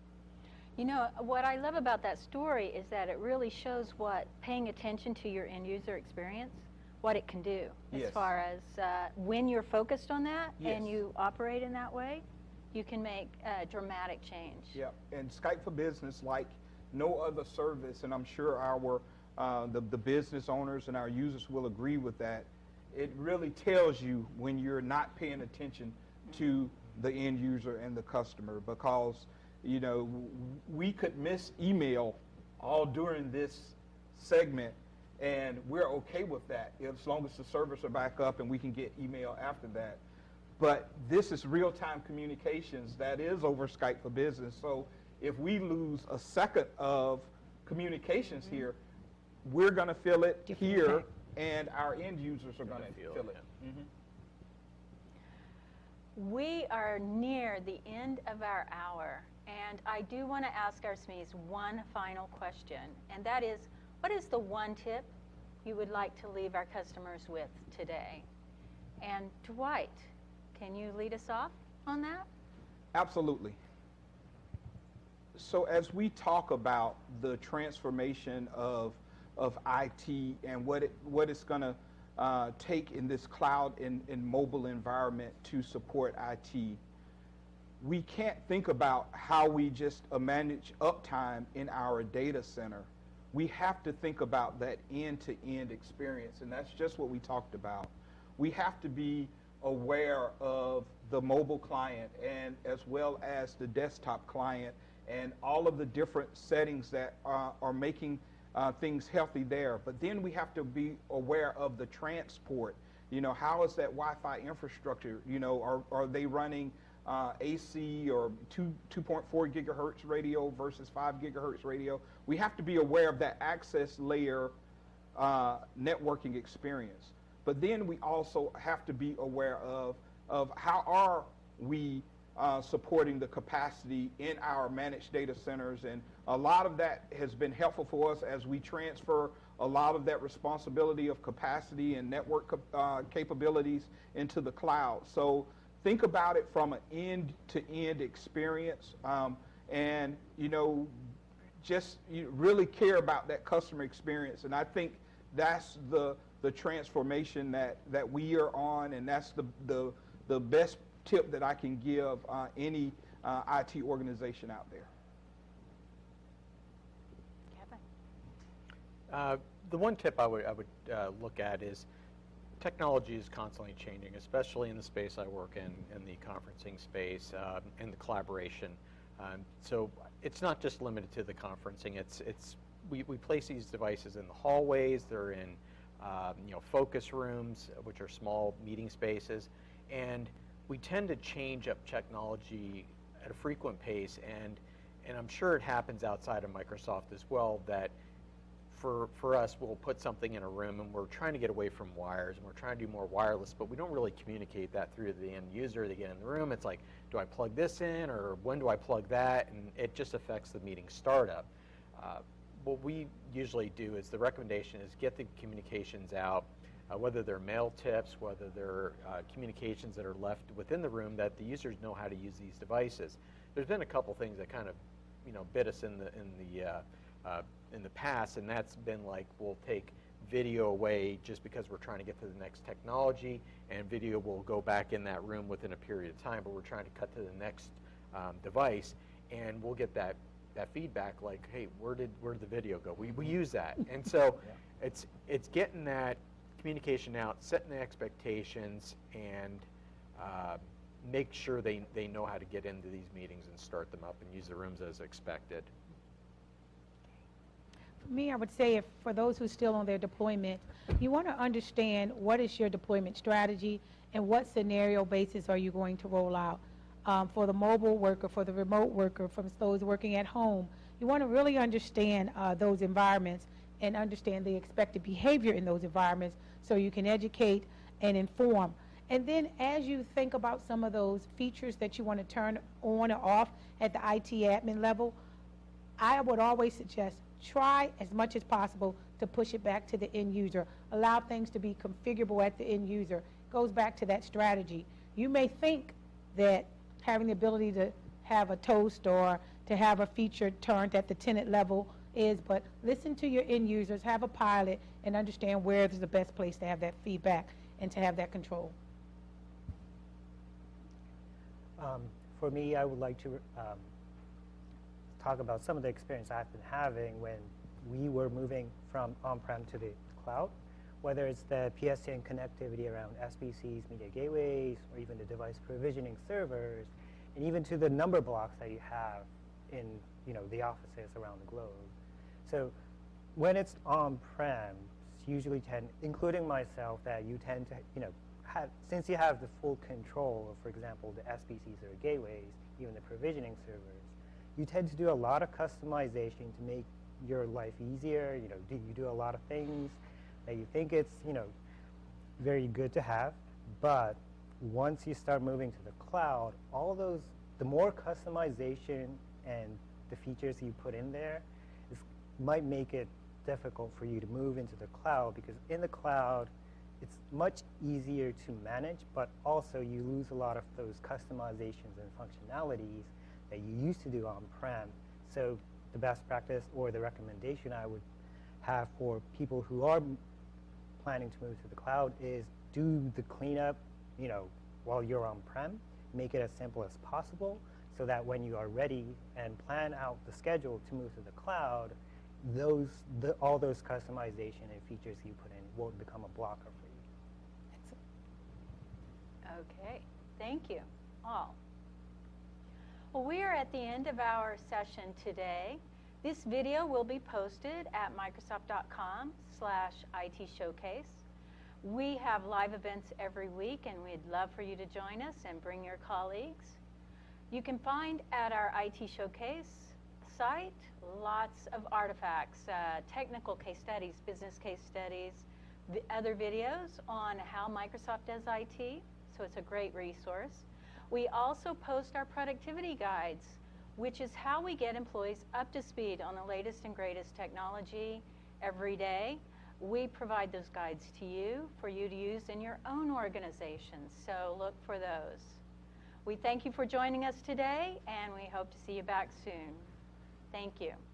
You know, what I love about that story is that it really shows what paying attention to your end user experience, what it can do as Yes. far as uh, when you're focused on that and Yes. you operate in that way, you can make a dramatic change. Yeah, and Skype for Business, like no other service, and I'm sure our uh, the, the business owners and our users will agree with that, it really tells you when you're not paying attention to the end user and the customer, because, you know, we could miss email all during this segment, and we're okay with that as long as the servers are back up and we can get email after that. But this is real-time communications that is over Skype for Business. So if we lose a second of communications mm-hmm. here, we're going to feel it Different here, impact. and our end users are going to feel feel it, it. Mm-hmm. We are near the end of our hour, and I do want to ask our S M Es one final question, and that is, what is the one tip you would like to leave our customers with today? And Dwight, can you lead us off on that? Absolutely. So as we talk about the transformation of of I T and what it what it's going to uh, take in this cloud and, and mobile environment to support I T, we can't think about how we just uh, manage uptime in our data center. We have to think about that end-to-end experience, and that's just what we talked about. We have to be aware of the mobile client and as well as the desktop client and all of the different settings that uh, are making uh, things healthy there. But then we have to be aware of the transport. You know, how is that Wi-Fi infrastructure? You know, are, are they running Uh, A C or two, 2.4 gigahertz radio versus five gigahertz radio? We have to be aware of that access layer uh, networking experience. But then we also have to be aware of, of how are we uh, supporting the capacity in our managed data centers. And a lot of that has been helpful for us as we transfer a lot of that responsibility of capacity and network uh, capabilities into the cloud. So think about it from an end-to-end experience, um, and you know, just you really care about that customer experience. And I think that's the the transformation that that we are on, and that's the the the best tip that I can give uh, any uh, I T organization out there. Kevin? Uh, the one tip I would I would uh, look at is, technology is constantly changing, especially in the space I work in, in the conferencing space, uh, and the collaboration. Um, so it's not just limited to the conferencing. It's it's we, we place these devices in the hallways. They're in um, you know focus rooms, which are small meeting spaces, and we tend to change up technology at a frequent pace. And and I'm sure it happens outside of Microsoft as well, that For, for us, we'll put something in a room and we're trying to get away from wires and we're trying to do more wireless, but we don't really communicate that through to the end user. They get in the room, it's like, do I plug this in or when do I plug that? And it just affects the meeting startup. Uh, what we usually do is the recommendation is get the communications out, uh, whether they're mail tips, whether they're uh, communications that are left within the room, that the users know how to use these devices. There's been a couple things that kind of, you know, bit us in the, in the uh, Uh, in the past, and that's been like, we'll take video away just because we're trying to get to the next technology, and video will go back in that room within a period of time, but we're trying to cut to the next um, device, and we'll get that that feedback like, hey, where did where did the video go? We, we use that. And so yeah. it's it's getting that communication out, setting the expectations, and uh, make sure they, they know how to get into these meetings and start them up and use the rooms as expected. For me, I would say, if for those who are still on their deployment, you want to understand what is your deployment strategy and what scenario basis are you going to roll out. Um, for the mobile worker, for the remote worker, for those working at home, you want to really understand uh, those environments and understand the expected behavior in those environments so you can educate and inform. And then as you think about some of those features that you want to turn on or off at the I T admin level, I would always suggest try as much as possible to push it back to the end user. Allow things to be configurable at the end user. It goes back to that strategy. You may think that having the ability to have a toast or to have a feature turned at the tenant level is, but listen to your end users, have a pilot, and understand where is the best place to have that feedback and to have that control. Um, for me, I would like to um, talk about some of the experience I've been having when we were moving from on-prem to the cloud, whether it's the P S T N connectivity around S B Cs, media gateways, or even the device provisioning servers, and even to the number blocks that you have in you know, the offices around the globe. So when it's on-prem, it's usually tend, including myself, that you tend to, you know, have, since you have the full control of, for example, the S B Cs or gateways, even the provisioning servers, you tend to do a lot of customization to make your life easier. You know, do you do a lot of things that you think it's, you know, very good to have, but once you start moving to the cloud, all those, the more customization and the features you put in there is, might make it difficult for you to move into the cloud, because in the cloud, it's much easier to manage, but also you lose a lot of those customizations and functionalities that you used to do on-prem. So the best practice or the recommendation I would have for people who are planning to move to the cloud is do the cleanup, you know, while you're on-prem, make it as simple as possible so that when you are ready and plan out the schedule to move to the cloud, those, the, all those customization and features you put in won't become a blocker for you. Okay, thank you all. Well, we are at the end of our session today. This video will be posted at microsoft.com slash IT Showcase. We have live events every week, and we'd love for you to join us and bring your colleagues. You can find at our I T Showcase site lots of artifacts, uh, technical case studies, business case studies, the other videos on how Microsoft does I T, so it's a great resource. We also post our productivity guides, which is how we get employees up to speed on the latest and greatest technology every day. We provide those guides to you for you to use in your own organizations, so look for those. We thank you for joining us today, and we hope to see you back soon. Thank you.